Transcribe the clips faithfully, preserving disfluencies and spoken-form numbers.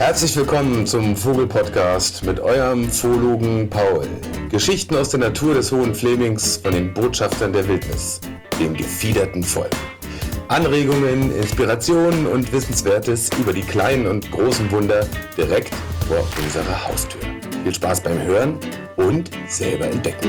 Herzlich willkommen zum Vogel-Podcast mit eurem Zoologen Paul. Geschichten aus der Natur des Hohen Flemings von den Botschaftern der Wildnis, dem gefiederten Volk. Anregungen, Inspirationen und Wissenswertes über die kleinen und großen Wunder direkt vor unserer Haustür. Viel Spaß beim Hören und selber entdecken.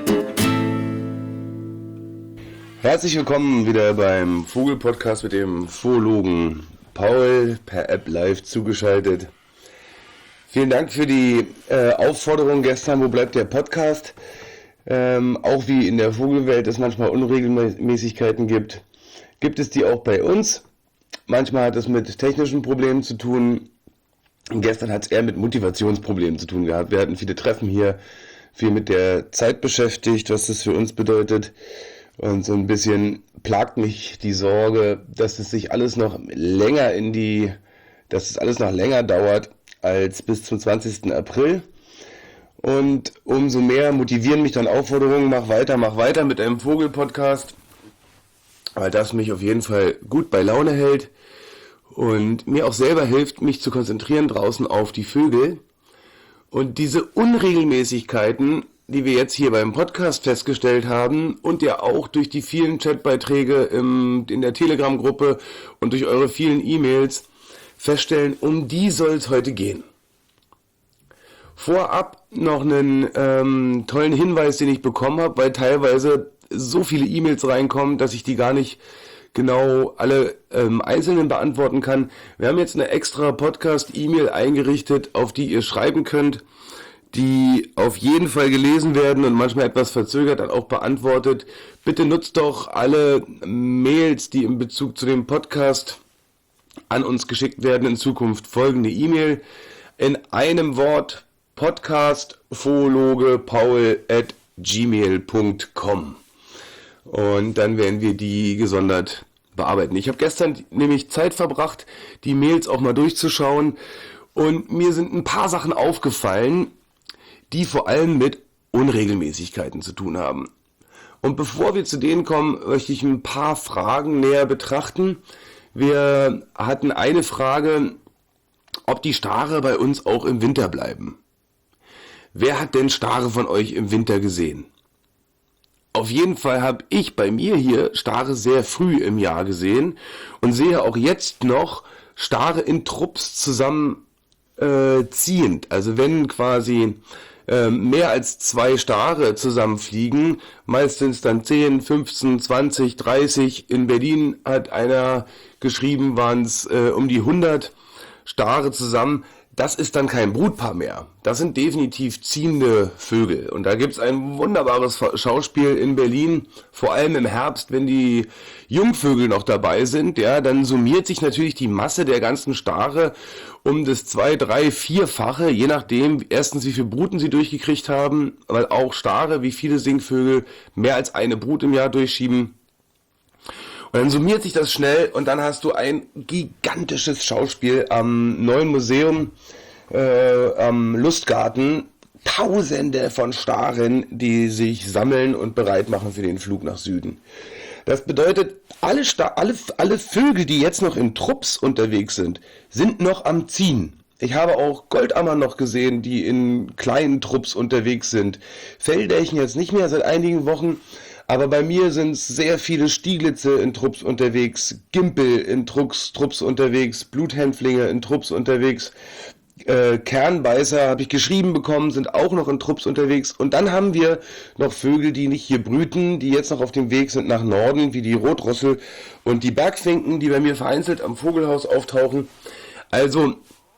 Herzlich willkommen wieder beim Vogel-Podcast mit dem Zoologen Paul, per App live zugeschaltet. Vielen Dank für die äh, Aufforderung gestern, wo bleibt der Podcast? Ähm, auch wie in der Vogelwelt es manchmal Unregelmäßigkeiten gibt, gibt es die auch bei uns. Manchmal hat es mit technischen Problemen zu tun. Gestern hat es eher mit Motivationsproblemen zu tun gehabt. Wir hatten viele Treffen hier, viel mit der Zeit beschäftigt, was das für uns bedeutet. Und so ein bisschen plagt mich die Sorge, dass es sich alles noch länger in die, dass es alles noch länger dauert als bis zum zwanzigsten April. Und umso mehr motivieren mich dann Aufforderungen, mach weiter, mach weiter mit einem Vogel-Podcast, weil das mich auf jeden Fall gut bei Laune hält und mir auch selber hilft, mich zu konzentrieren draußen auf die Vögel. Und diese Unregelmäßigkeiten, die wir jetzt hier beim Podcast festgestellt haben und ja auch durch die vielen Chatbeiträge im, in der Telegram-Gruppe und durch eure vielen E-Mails feststellen, um die soll es heute gehen. Vorab noch einen ähm, tollen Hinweis, den ich bekommen habe, weil teilweise so viele E-Mails reinkommen, dass ich die gar nicht genau alle ähm, einzelnen beantworten kann. Wir haben jetzt eine extra Podcast-E-Mail eingerichtet, auf die ihr schreiben könnt, die auf jeden Fall gelesen werden und manchmal etwas verzögert dann auch beantwortet. Bitte nutzt doch alle Mails, die in Bezug zu dem Podcast an uns geschickt werden, in Zukunft folgende E-Mail. In einem Wort podcastphologepaul at gmail punkt com. Und dann werden wir die gesondert bearbeiten. Ich habe gestern nämlich Zeit verbracht, die Mails auch mal durchzuschauen und mir sind ein paar Sachen aufgefallen, die vor allem mit Unregelmäßigkeiten zu tun haben. Und bevor wir zu denen kommen, möchte ich ein paar Fragen näher betrachten. Wir hatten eine Frage, ob die Stare bei uns auch im Winter bleiben. Wer hat denn Stare von euch im Winter gesehen? Auf jeden Fall habe ich bei mir hier Stare sehr früh im Jahr gesehen und sehe auch jetzt noch Stare in Trupps zusammen äh, ziehend. Also wenn quasi mehr als zwei Stare zusammenfliegen, meistens dann zehn, fünfzehn, zwanzig, dreißig. In Berlin hat einer geschrieben, waren es äh, um die hundert Stare zusammen. Das ist dann kein Brutpaar mehr. Das sind definitiv ziehende Vögel. Und da gibt es ein wunderbares Schauspiel in Berlin, vor allem im Herbst, wenn die Jungvögel noch dabei sind. Ja, dann summiert sich natürlich die Masse der ganzen Stare um das zwei-, drei-, vierfache, je nachdem, erstens wie viele Bruten sie durchgekriegt haben, weil auch Stare, wie viele Singvögel, mehr als eine Brut im Jahr durchschieben. Und dann summiert sich das schnell und dann hast du ein gigantisches Schauspiel am neuen Museum, äh, am Lustgarten. Tausende von Staren, die sich sammeln und bereit machen für den Flug nach Süden. Das bedeutet, alle, Sta- alle, alle Vögel, die jetzt noch in Trupps unterwegs sind, sind noch am Ziehen. Ich habe auch Goldammer noch gesehen, die in kleinen Trupps unterwegs sind. Feldärchen jetzt nicht mehr seit einigen Wochen. Aber bei mir sind sehr viele Stieglitze in Trupps unterwegs, Gimpel in Trupps, Trupps unterwegs, Bluthänflinge in Trupps unterwegs, äh, Kernbeißer habe ich geschrieben bekommen, sind auch noch in Trupps unterwegs. Und dann haben wir noch Vögel, die nicht hier brüten, die jetzt noch auf dem Weg sind nach Norden, wie die Rotrossel und die Bergfinken, die bei mir vereinzelt am Vogelhaus auftauchen. Also,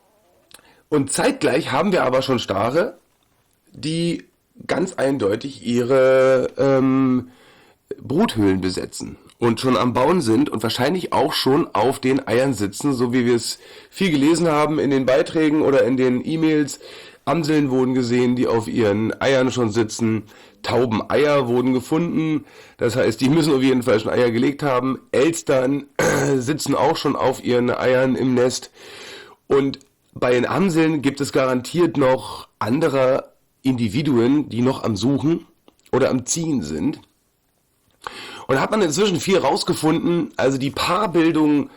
und zeitgleich haben wir aber schon Stare, die ganz eindeutig ihre ähm, Bruthöhlen besetzen und schon am Bauen sind und wahrscheinlich auch schon auf den Eiern sitzen, so wie wir es viel gelesen haben in den Beiträgen oder in den E-Mails. Amseln wurden gesehen, die auf ihren Eiern schon sitzen. Taubeneier wurden gefunden, das heißt, die müssen auf jeden Fall schon Eier gelegt haben. Elstern sitzen auch schon auf ihren Eiern im Nest. Und bei den Amseln gibt es garantiert noch andere Individuen, die noch am Suchen oder am Ziehen sind. Und da hat man inzwischen viel rausgefunden, also die Paarbildung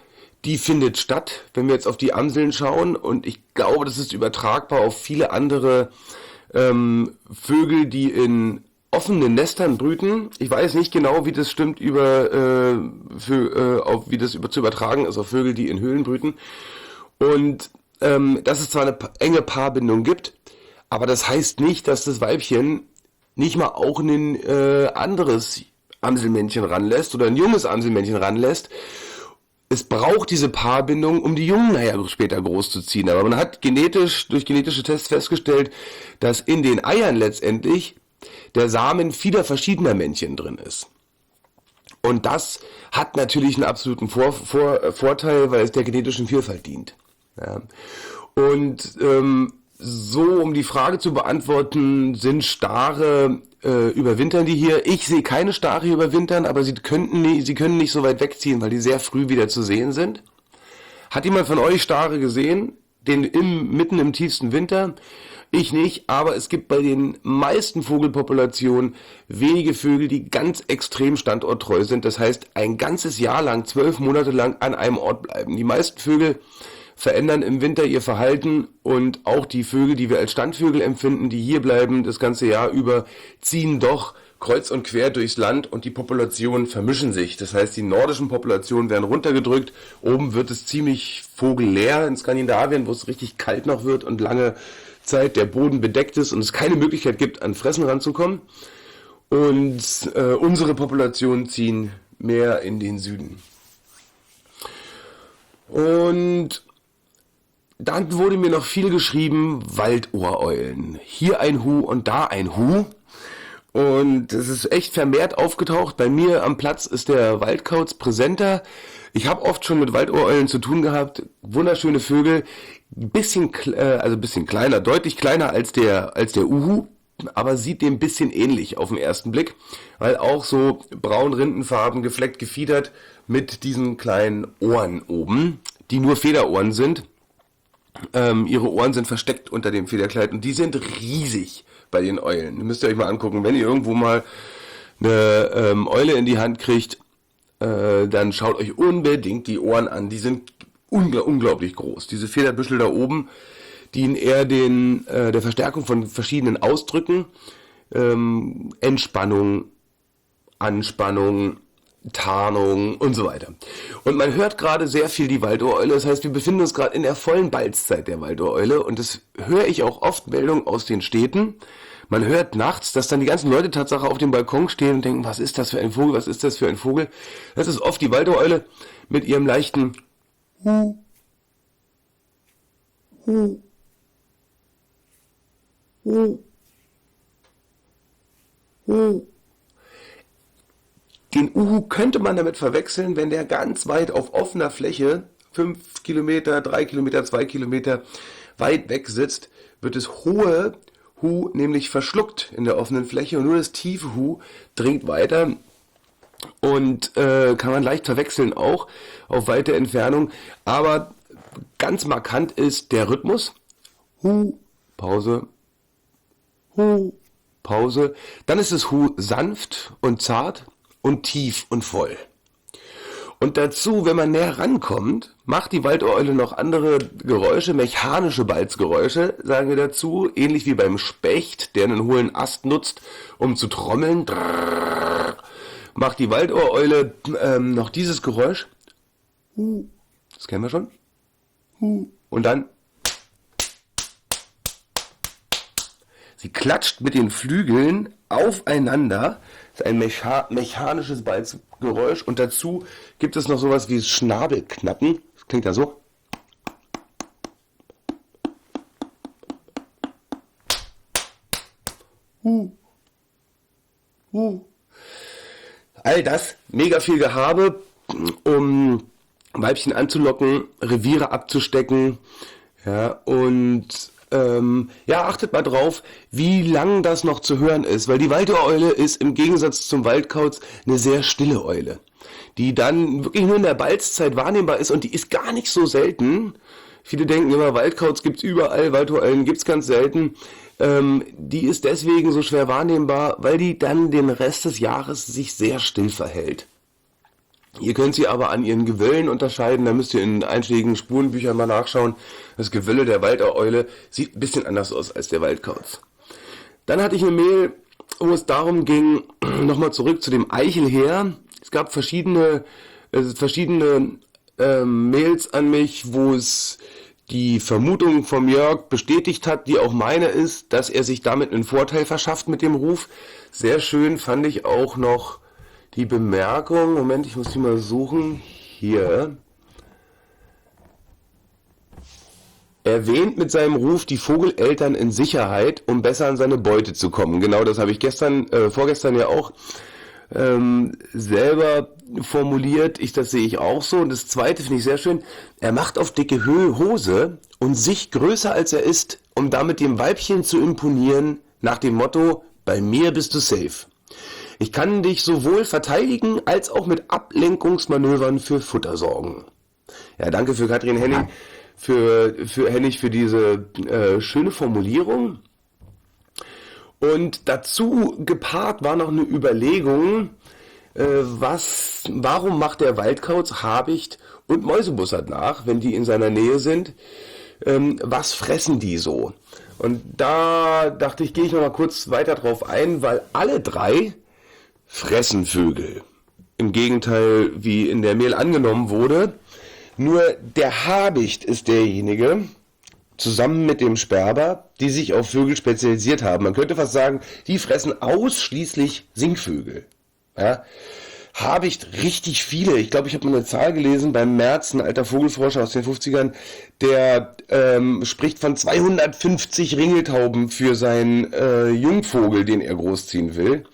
die findet statt, wenn wir jetzt auf die Amseln schauen. Und ich glaube, das ist übertragbar auf viele andere ähm, Vögel, die in offenen Nestern brüten. Ich weiß nicht genau, wie das stimmt über, äh, für, äh, auf, wie das über, zu übertragen ist auf Vögel, die in Höhlen brüten. Und ähm, dass es zwar eine enge Paarbindung gibt, aber das heißt nicht, dass das Weibchen nicht mal auch ein äh, anderes Amselmännchen ranlässt oder ein junges Amselmännchen ranlässt. Es braucht diese Paarbindung, um die Jungen nachher später groß zu ziehen. Aber man hat genetisch, durch genetische Tests festgestellt, dass in den Eiern letztendlich der Samen vieler verschiedener Männchen drin ist. Und das hat natürlich einen absoluten Vor Vor Vorteil, weil es der genetischen Vielfalt dient. Ja. Und ähm, so, um die Frage zu beantworten, sind Stare, äh, überwintern die hier? Ich sehe keine Stare hier überwintern, aber sie könnten nie, sie können nicht so weit wegziehen, weil die sehr früh wieder zu sehen sind. Hat jemand von euch Stare gesehen? Den im, mitten im tiefsten Winter? Ich nicht, aber es gibt bei den meisten Vogelpopulationen wenige Vögel, die ganz extrem standorttreu sind. Das heißt, ein ganzes Jahr lang, zwölf Monate lang an einem Ort bleiben. Die meisten Vögel verändern im Winter ihr Verhalten und auch die Vögel, die wir als Standvögel empfinden, die hier bleiben das ganze Jahr über, ziehen doch kreuz und quer durchs Land und die Populationen vermischen sich. Das heißt, die nordischen Populationen werden runtergedrückt, oben wird es ziemlich vogelleer in Skandinavien, wo es richtig kalt noch wird und lange Zeit der Boden bedeckt ist und es keine Möglichkeit gibt, an Fressen ranzukommen. Und äh, unsere Populationen ziehen mehr in den Süden. Und dann wurde mir noch viel geschrieben, Waldohreulen. Hier ein Hu und da ein Hu. Und es ist echt vermehrt aufgetaucht. Bei mir am Platz ist der Waldkauz präsenter. Ich habe oft schon mit Waldohreulen zu tun gehabt. Wunderschöne Vögel. Ein bisschen, äh, also ein bisschen kleiner, deutlich kleiner als der, als der Uhu. Aber sieht dem ein bisschen ähnlich auf den ersten Blick. Weil auch so braun Rindenfarben, gefleckt, gefiedert mit diesen kleinen Ohren oben, die nur Federohren sind. Ähm, ihre Ohren sind versteckt unter dem Federkleid und die sind riesig bei den Eulen. Müsst ihr euch mal angucken. Wenn ihr irgendwo mal eine ähm, Eule in die Hand kriegt, äh, dann schaut euch unbedingt die Ohren an. Die sind ungl unglaublich groß. Diese Federbüschel da oben dienen eher den, äh, der Verstärkung von verschiedenen Ausdrücken. Ähm, Entspannung, Anspannung, Tarnung und so weiter. Und man hört gerade sehr viel die Waldohreule, das heißt, wir befinden uns gerade in der vollen Balzzeit der Waldohreule und das höre ich auch oft Meldungen aus den Städten. Man hört nachts, dass dann die ganzen Leute Tatsache auf dem Balkon stehen und denken, was ist das für ein Vogel, was ist das für ein Vogel? Das ist oft die Waldohreule mit ihrem leichten Hu, Hu, Hu, Hu. Den Uhu könnte man damit verwechseln, wenn der ganz weit auf offener Fläche, fünf Kilometer, drei Kilometer, zwei Kilometer weit weg sitzt, wird das hohe Hu nämlich verschluckt in der offenen Fläche und nur das tiefe Hu dringt weiter und äh, kann man leicht verwechseln auch auf weite Entfernung. Aber ganz markant ist der Rhythmus. Hu, Pause, Hu, Pause. Dann ist das Hu sanft und zart und tief und voll. Und dazu, wenn man näher rankommt, macht die Waldohreule noch andere Geräusche, mechanische Balzgeräusche, sagen wir dazu, ähnlich wie beim Specht, der einen hohlen Ast nutzt, um zu trommeln. Drrrr, macht die Waldohreule ähm, noch dieses Geräusch. Das kennen wir schon. Und dann sie klatscht mit den Flügeln aufeinander. Das ist ein mecha mechanisches Balzgeräusch und dazu gibt es noch sowas wie Schnabelknappen. Das klingt ja so. Huh. Huh. All das, mega viel Gehabe, um Weibchen anzulocken, Reviere abzustecken, ja, und Ähm, ja, achtet mal drauf, wie lang das noch zu hören ist, weil die Waldohreule ist im Gegensatz zum Waldkauz eine sehr stille Eule, die dann wirklich nur in der Balzzeit wahrnehmbar ist und die ist gar nicht so selten. Viele denken immer, Waldkauz gibt's überall, Waldohreilen gibt's ganz selten. Ähm, die ist deswegen so schwer wahrnehmbar, weil die dann den Rest des Jahres sich sehr still verhält. Ihr könnt sie aber an ihren Gewöllen unterscheiden, da müsst ihr in einschlägigen Spurenbüchern mal nachschauen. Das Gewölle der Waldeule sieht ein bisschen anders aus als der Waldkauz. Dann hatte ich eine Mail, wo es darum ging, nochmal zurück zu dem Eichelheer. Es gab verschiedene, äh, verschiedene äh, Mails an mich, wo es die Vermutung vom Jörg bestätigt hat, die auch meine ist, dass er sich damit einen Vorteil verschafft mit dem Ruf. Sehr schön fand ich auch noch die Bemerkung, Moment, ich muss die mal suchen, hier. Erwähnt mit seinem Ruf die Vogeleltern in Sicherheit, um besser an seine Beute zu kommen. Genau, das habe ich gestern, äh, vorgestern ja auch ähm, selber formuliert. Ich, das sehe ich auch so. Und das Zweite finde ich sehr schön. Er macht auf dicke Höhe Hose und sich größer als er ist, um damit dem Weibchen zu imponieren, nach dem Motto, bei mir bist du safe. Ich kann dich sowohl verteidigen, als auch mit Ablenkungsmanövern für Futter sorgen. Ja, danke für Katrin Henning, für, für Hennig für diese äh, schöne Formulierung. Und dazu gepaart war noch eine Überlegung, äh, was, warum macht der Waldkauz, Habicht und Mäusebussard nach, wenn die in seiner Nähe sind? Ähm, was fressen die so? Und da dachte ich, gehe ich noch mal kurz weiter drauf ein, weil alle drei fressen Vögel. Im Gegenteil, wie in der Mail angenommen wurde. Nur der Habicht ist derjenige, zusammen mit dem Sperber, die sich auf Vögel spezialisiert haben. Man könnte fast sagen, die fressen ausschließlich Singvögel. Ja? Habicht richtig viele. Ich glaube, ich habe mal eine Zahl gelesen beim Merz, ein alter Vogelforscher aus den fünfzigern, der ähm, spricht von zweihundertfünfzig Ringeltauben für seinen äh, Jungvogel, den er großziehen will.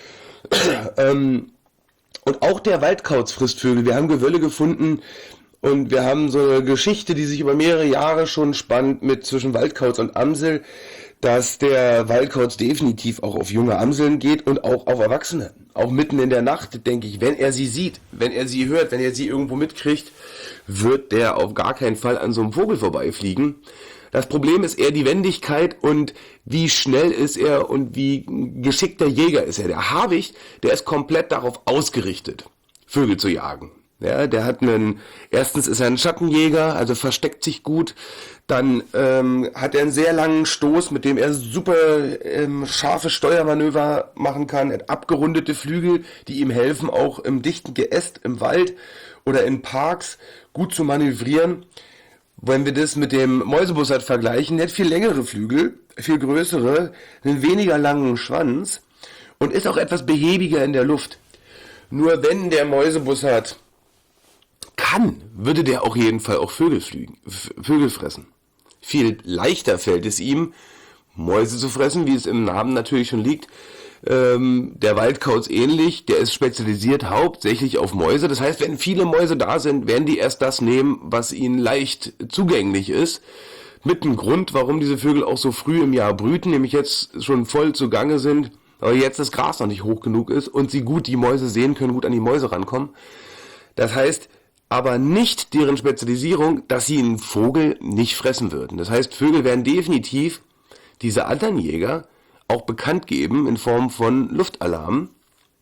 ähm, und auch der Waldkauz frisst Vögel. Wir haben Gewölle gefunden und wir haben so eine Geschichte, die sich über mehrere Jahre schon spannt mit zwischen Waldkauz und Amsel, dass der Waldkauz definitiv auch auf junge Amseln geht und auch auf Erwachsene. Auch mitten in der Nacht, denke ich, wenn er sie sieht, wenn er sie hört, wenn er sie irgendwo mitkriegt, wird der auf gar keinen Fall an so einem Vogel vorbeifliegen. Das Problem ist eher die Wendigkeit und wie schnell ist er und wie geschickter Jäger ist er. Der Habicht, der ist komplett darauf ausgerichtet, Vögel zu jagen. Ja, der hat einen, erstens ist er ein Schattenjäger, also versteckt sich gut. Dann ähm, hat er einen sehr langen Stoß, mit dem er super ähm, scharfe Steuermanöver machen kann. Er hat abgerundete Flügel, die ihm helfen, auch im dichten Geäst im Wald oder in Parks gut zu manövrieren. Wenn wir das mit dem Mäusebussard vergleichen, der hat viel längere Flügel, viel größere, einen weniger langen Schwanz und ist auch etwas behäbiger in der Luft. Nur wenn der Mäusebussard kann, würde der auf jeden Fall auch Vögel fliegen, Vögel fressen. Viel leichter fällt es ihm, Mäuse zu fressen, wie es im Namen natürlich schon liegt. Ähm, der Waldkauz ähnlich, der ist spezialisiert hauptsächlich auf Mäuse. Das heißt, wenn viele Mäuse da sind, werden die erst das nehmen, was ihnen leicht zugänglich ist. Mit einem Grund, warum diese Vögel auch so früh im Jahr brüten, nämlich jetzt schon voll zugange sind, aber jetzt das Gras noch nicht hoch genug ist und sie gut die Mäuse sehen können, gut an die Mäuse rankommen. Das heißt aber nicht deren Spezialisierung, dass sie einen Vogel nicht fressen würden. Das heißt, Vögel werden definitiv diese anderen Jäger auch bekannt geben in Form von Luftalarm.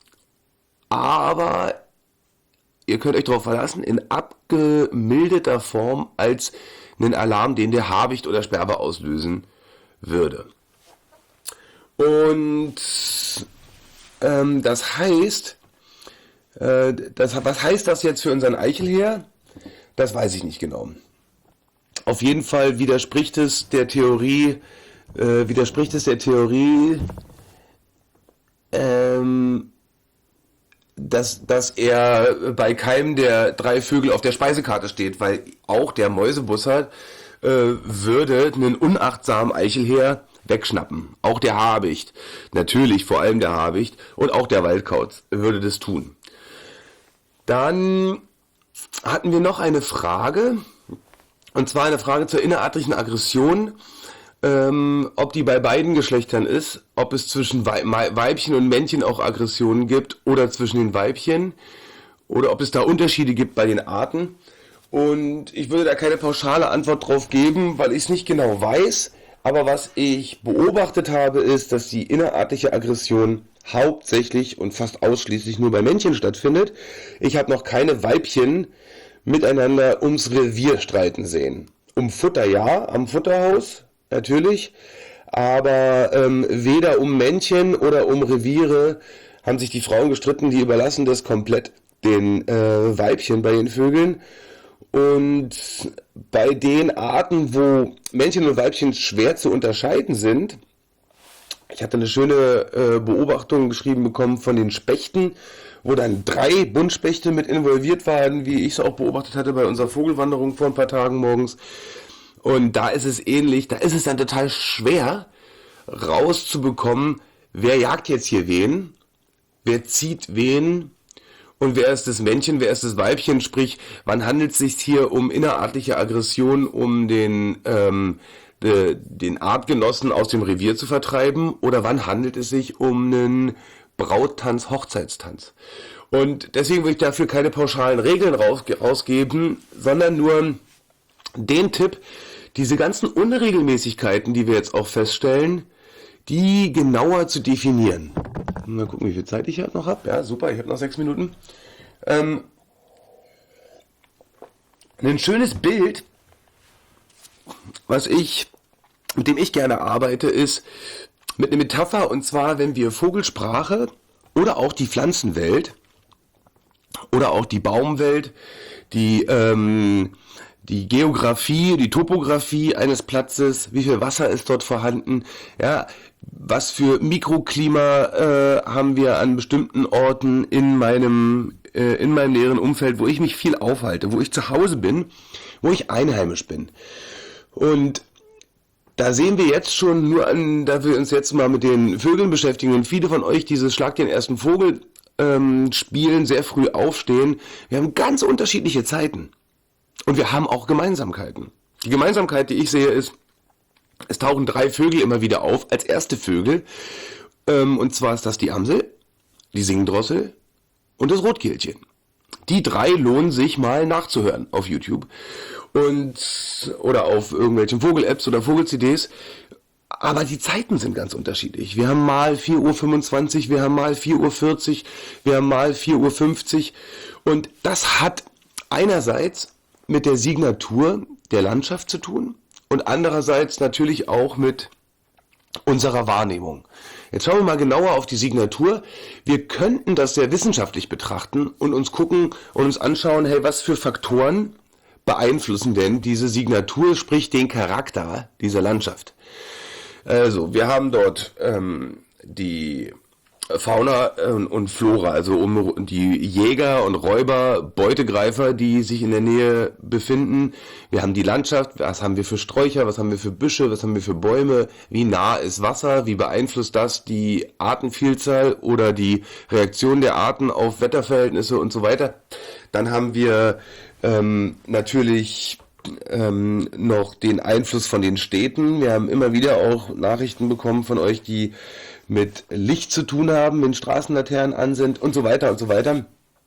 Aber ihr könnt euch darauf verlassen, in abgemilderter Form als einen Alarm, den der Habicht oder Sperber auslösen würde. Und ähm, das heißt, äh, das, was heißt das jetzt für unseren Eichelheer? Das weiß ich nicht genau. Auf jeden Fall widerspricht es der Theorie, äh, widerspricht es der Theorie, ähm, dass, dass er bei keinem der drei Vögel auf der Speisekarte steht, weil auch der Mäusebussard äh, würde einen unachtsamen Eichelheer wegschnappen. Auch der Habicht, natürlich vor allem der Habicht und auch der Waldkauz würde das tun. Dann hatten wir noch eine Frage, und zwar eine Frage zur innerartlichen Aggression, ähm, ob die bei beiden Geschlechtern ist, ob es zwischen Weibchen und Männchen auch Aggressionen gibt oder zwischen den Weibchen oder ob es da Unterschiede gibt bei den Arten. Und ich würde da keine pauschale Antwort drauf geben, weil ich es nicht genau weiß, aber was ich beobachtet habe, ist, dass die innerartliche Aggression hauptsächlich und fast ausschließlich nur bei Männchen stattfindet. Ich habe noch keine Weibchen miteinander ums Revier streiten sehen. Um Futter ja, am Futterhaus natürlich, aber ähm, weder um Männchen oder um Reviere haben sich die Frauen gestritten, die überlassen das komplett den äh, Weibchen bei den Vögeln. Und bei den Arten, wo Männchen und Weibchen schwer zu unterscheiden sind, ich hatte eine schöne äh, Beobachtung geschrieben bekommen von den Spechten, wo dann drei Buntspechte mit involviert waren, wie ich es auch beobachtet hatte bei unserer Vogelwanderung vor ein paar Tagen morgens. Und da ist es ähnlich, da ist es dann total schwer rauszubekommen, wer jagt jetzt hier wen, wer zieht wen und wer ist das Männchen, wer ist das Weibchen, sprich, wann handelt es sich hier um innerartliche Aggression, um den, ähm, de, den Artgenossen aus dem Revier zu vertreiben, oder wann handelt es sich um einen Brauttanz, Hochzeitstanz. Und deswegen will ich dafür keine pauschalen Regeln raus, rausgeben, sondern nur den Tipp, diese ganzen Unregelmäßigkeiten, die wir jetzt auch feststellen, die genauer zu definieren. Mal gucken, wie viel Zeit ich halt noch habe. Ja, super, ich habe noch sechs Minuten. Ähm, ein schönes Bild, was ich, mit dem ich gerne arbeite, ist mit einer Metapher, und zwar, wenn wir Vogelsprache oder auch die Pflanzenwelt oder auch die Baumwelt, die ähm, die Geografie, die Topografie eines Platzes, wie viel Wasser ist dort vorhanden, ja, was für Mikroklima äh, haben wir an bestimmten Orten in meinem äh, in meinem näheren Umfeld, wo ich mich viel aufhalte, wo ich zu Hause bin, wo ich einheimisch bin. Und da sehen wir jetzt schon, nur an, da wir uns jetzt mal mit den Vögeln beschäftigen und viele von euch dieses Schlag den ersten Vogel ähm, spielen, sehr früh aufstehen. Wir haben ganz unterschiedliche Zeiten. Und wir haben auch Gemeinsamkeiten. Die Gemeinsamkeit, die ich sehe, ist, es tauchen drei Vögel immer wieder auf als erste Vögel. Ähm, und zwar ist das die Amsel, die Singdrossel und das Rotkehlchen. Die drei lohnen sich mal nachzuhören auf YouTube und oder auf irgendwelchen Vogel-Apps oder Vogel-C Ds. Aber die Zeiten sind ganz unterschiedlich. Wir haben mal vier Uhr fünfundzwanzig, wir haben mal vier Uhr vierzig, wir haben mal vier Uhr fünfzig. Und das hat einerseits mit der Signatur der Landschaft zu tun und andererseits natürlich auch mit unserer Wahrnehmung. Jetzt schauen wir mal genauer auf die Signatur. Wir könnten das sehr wissenschaftlich betrachten und uns gucken und uns anschauen, hey, was für Faktoren beeinflussen denn diese Signatur, sprich den Charakter dieser Landschaft. Also, wir haben dort ähm, die Fauna und Flora, also um die Jäger und Räuber, Beutegreifer, die sich in der Nähe befinden. Wir haben die Landschaft, was haben wir für Sträucher, was haben wir für Büsche, was haben wir für Bäume, wie nah ist Wasser, wie beeinflusst das die Artenvielzahl oder die Reaktion der Arten auf Wetterverhältnisse und so weiter. Dann haben wir ähm, natürlich ähm, noch den Einfluss von den Städten. Wir haben immer wieder auch Nachrichten bekommen von euch, die mit Licht zu tun haben, wenn Straßenlaternen an sind und so weiter und so weiter.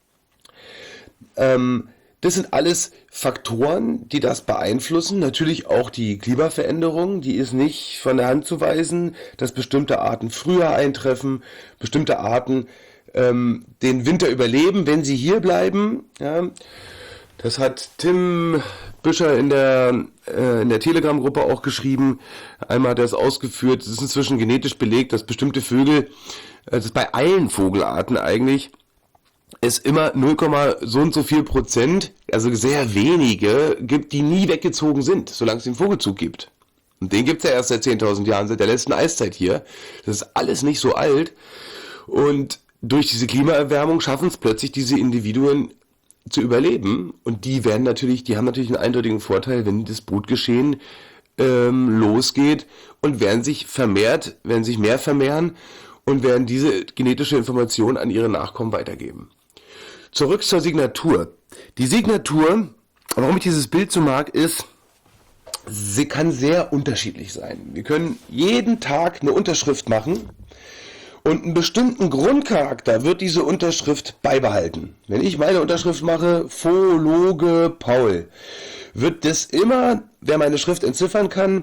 Ähm, das sind alles Faktoren, die das beeinflussen. Natürlich auch die Klimaveränderung, die ist nicht von der Hand zu weisen, dass bestimmte Arten früher eintreffen, bestimmte Arten ähm, den Winter überleben, wenn sie hier bleiben. Ja. Das hat Tim Büscher in der, äh, in der Telegram-Gruppe auch geschrieben. Einmal hat er es ausgeführt. Es ist inzwischen genetisch belegt, dass bestimmte Vögel, äh, das ist bei allen Vogelarten eigentlich, es immer null, so und so viel Prozent, also sehr wenige, gibt, die nie weggezogen sind, solange es den Vogelzug gibt. Und den gibt es ja erst seit zehntausend Jahren, seit der letzten Eiszeit hier. Das ist alles nicht so alt. Und durch diese Klimaerwärmung schaffen es plötzlich diese Individuen zu überleben, und die werden natürlich, die haben natürlich einen eindeutigen Vorteil, wenn das Brutgeschehen ähm, losgeht, und werden sich vermehrt, werden sich mehr vermehren und werden diese genetische Information an ihre Nachkommen weitergeben. Zurück zur Signatur. Die Signatur, warum ich dieses Bild so mag, ist, sie kann sehr unterschiedlich sein. Wir können jeden Tag eine Unterschrift machen, und einen bestimmten Grundcharakter wird diese Unterschrift beibehalten. Wenn ich meine Unterschrift mache, Phologe Paul, wird das immer, wer meine Schrift entziffern kann,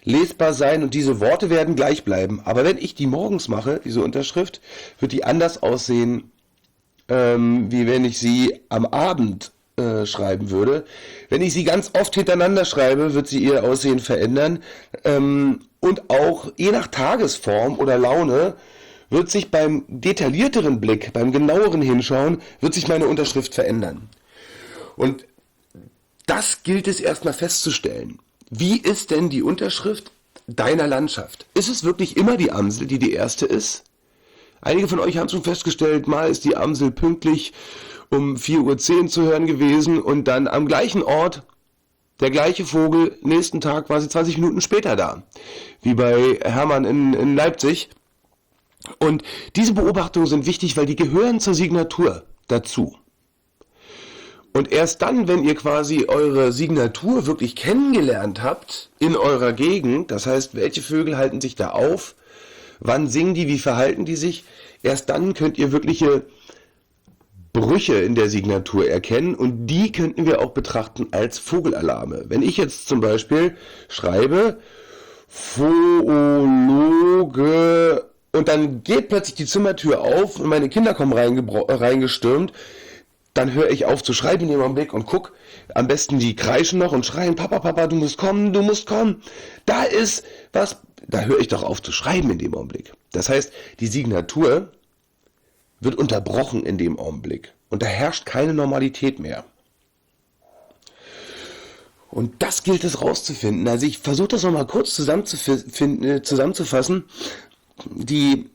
lesbar sein und diese Worte werden gleich bleiben. Aber wenn ich die morgens mache, diese Unterschrift, wird die anders aussehen, ähm, wie wenn ich sie am Abend äh, schreiben würde. Wenn ich sie ganz oft hintereinander schreibe, wird sie ihr Aussehen verändern. Ähm, und auch je nach Tagesform oder Laune wird sich beim detaillierteren Blick, beim genaueren Hinschauen, wird sich meine Unterschrift verändern. Und das gilt es erstmal festzustellen. Wie ist denn die Unterschrift deiner Landschaft? Ist es wirklich immer die Amsel, die die erste ist? Einige von euch haben schon festgestellt, mal ist die Amsel pünktlich um vier Uhr zehn zu hören gewesen und dann am gleichen Ort, der gleiche Vogel, nächsten Tag war sie zwanzig Minuten später da. Wie bei Hermann in, in Leipzig. Und diese Beobachtungen sind wichtig, weil die gehören zur Signatur dazu. Und erst dann, wenn ihr quasi eure Signatur wirklich kennengelernt habt in eurer Gegend, das heißt, welche Vögel halten sich da auf, wann singen die, wie verhalten die sich, erst dann könnt ihr wirkliche Brüche in der Signatur erkennen und die könnten wir auch betrachten als Vogelalarme. Wenn ich jetzt zum Beispiel schreibe, Phologe, und dann geht plötzlich die Zimmertür auf und meine Kinder kommen reingestürmt, dann höre ich auf zu schreiben in dem Augenblick und guck, am besten die kreischen noch und schreien, Papa, Papa, du musst kommen, du musst kommen. Da ist was, da höre ich doch auf zu schreiben in dem Augenblick. Das heißt, die Signatur wird unterbrochen in dem Augenblick und da herrscht keine Normalität mehr. Und das gilt es rauszufinden. Also ich versuche das nochmal kurz zusammenzufinden, zusammenzufassen. Die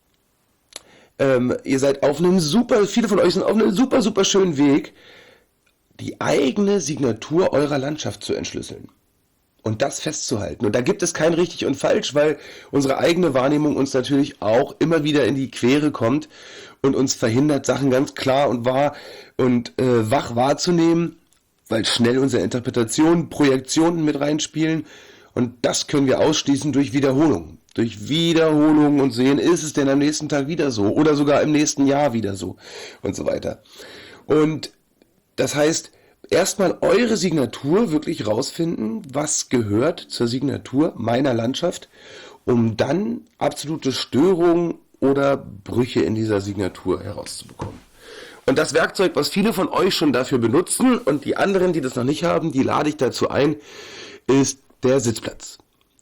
Ähm, ihr seid auf einem super, viele von euch sind auf einem super, super schönen Weg, die eigene Signatur eurer Landschaft zu entschlüsseln und das festzuhalten. Und da gibt es kein richtig und falsch, weil unsere eigene Wahrnehmung uns natürlich auch immer wieder in die Quere kommt und uns verhindert, Sachen ganz klar und wahr und äh, wach wahrzunehmen, weil schnell unsere Interpretationen, Projektionen mit reinspielen und das können wir ausschließen durch Wiederholung. Durch Wiederholung und sehen, ist es denn am nächsten Tag wieder so oder sogar im nächsten Jahr wieder so und so weiter. Und das heißt, erstmal eure Signatur wirklich rausfinden, was gehört zur Signatur meiner Landschaft, um dann absolute Störungen oder Brüche in dieser Signatur herauszubekommen. Und das Werkzeug, was viele von euch schon dafür benutzen und die anderen, die das noch nicht haben, die lade ich dazu ein, ist der Sitzplatz.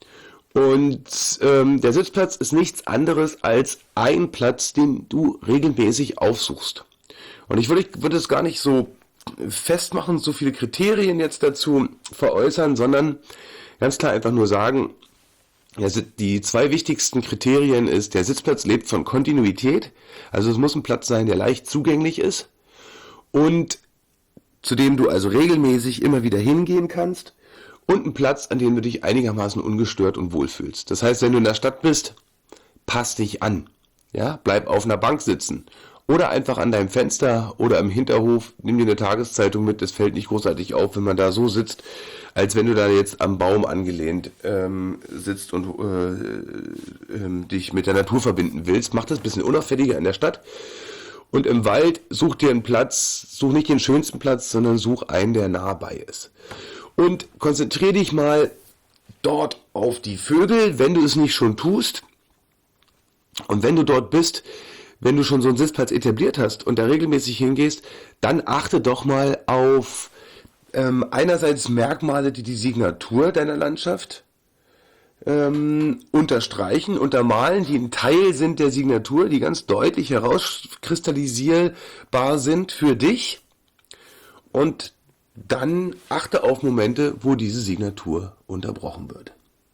Und ähm, der Sitzplatz ist nichts anderes als ein Platz, den du regelmäßig aufsuchst. Und ich würde, ich würde es gar nicht so festmachen, so viele Kriterien jetzt dazu veräußern, sondern ganz klar einfach nur sagen, also die zwei wichtigsten Kriterien ist, der Sitzplatz lebt von Kontinuität, also es muss ein Platz sein, der leicht zugänglich ist und zu dem du also regelmäßig immer wieder hingehen kannst. Und ein Platz, an dem du dich einigermaßen ungestört und wohlfühlst. Das heißt, wenn du in der Stadt bist, pass dich an. Ja, bleib auf einer Bank sitzen. Oder einfach an deinem Fenster oder im Hinterhof, nimm dir eine Tageszeitung mit, das fällt nicht großartig auf, wenn man da so sitzt, als wenn du da jetzt am Baum angelehnt ähm, sitzt und äh, äh, dich mit der Natur verbinden willst. Mach das ein bisschen unauffälliger in der Stadt. Und im Wald such dir einen Platz, such nicht den schönsten Platz, sondern such einen, der nah bei ist. Und konzentriere dich mal dort auf die Vögel, wenn du es nicht schon tust. Und wenn du dort bist, wenn du schon so einen Sitzplatz etabliert hast und da regelmäßig hingehst, dann achte doch mal auf ähm, einerseits Merkmale, die die Signatur deiner Landschaft ähm, unterstreichen, untermalen, die ein Teil sind der Signatur, die ganz deutlich herauskristallisierbar sind für dich. Und dann achte auf Momente, wo diese Signatur unterbrochen wird.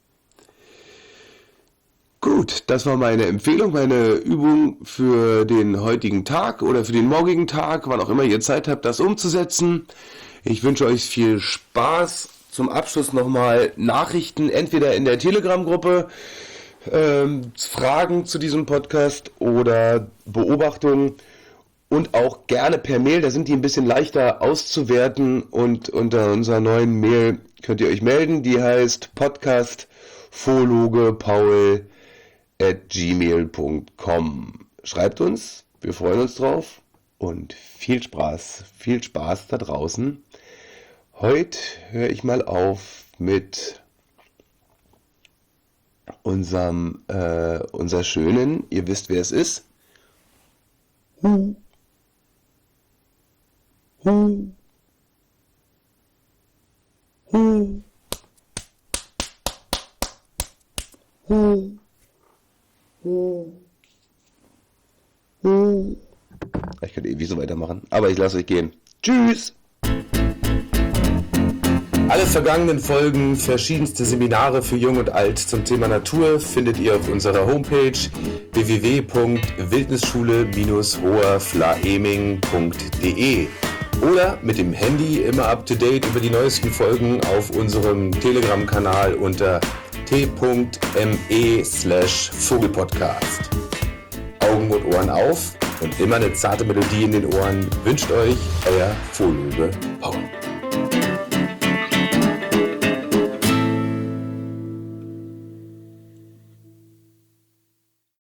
Gut, das war meine Empfehlung, meine Übung für den heutigen Tag oder für den morgigen Tag, wann auch immer ihr Zeit habt, das umzusetzen. Ich wünsche euch viel Spaß. Zum Abschluss nochmal Nachrichten, entweder in der Telegram-Gruppe, ähm, Fragen zu diesem Podcast oder Beobachtungen. Und auch gerne per Mail, da sind die ein bisschen leichter auszuwerten und unter unserer neuen Mail könnt ihr euch melden, die heißt podcastphologepaul at gmail punkt com. Schreibt uns, wir freuen uns drauf und viel Spaß, viel Spaß da draußen. Heute höre ich mal auf mit unserem, äh, unser schönen, ihr wisst, wer es ist. Hu. Hu. Hu. Hu. Hu. Hu. Ich könnte ewig so weitermachen, aber ich lasse euch gehen. Tschüss! Alle vergangenen Folgen, verschiedenste Seminare für Jung und Alt zum Thema Natur findet ihr auf unserer Homepage w w w punkt wildnisschule Bindestrich hoherflaeming punkt d e oder mit dem Handy immer up to date über die neuesten Folgen auf unserem Telegram-Kanal unter t.me slash Vogelpodcast. Augen und Ohren auf und immer eine zarte Melodie in den Ohren wünscht euch euer Vogelöwe Paul.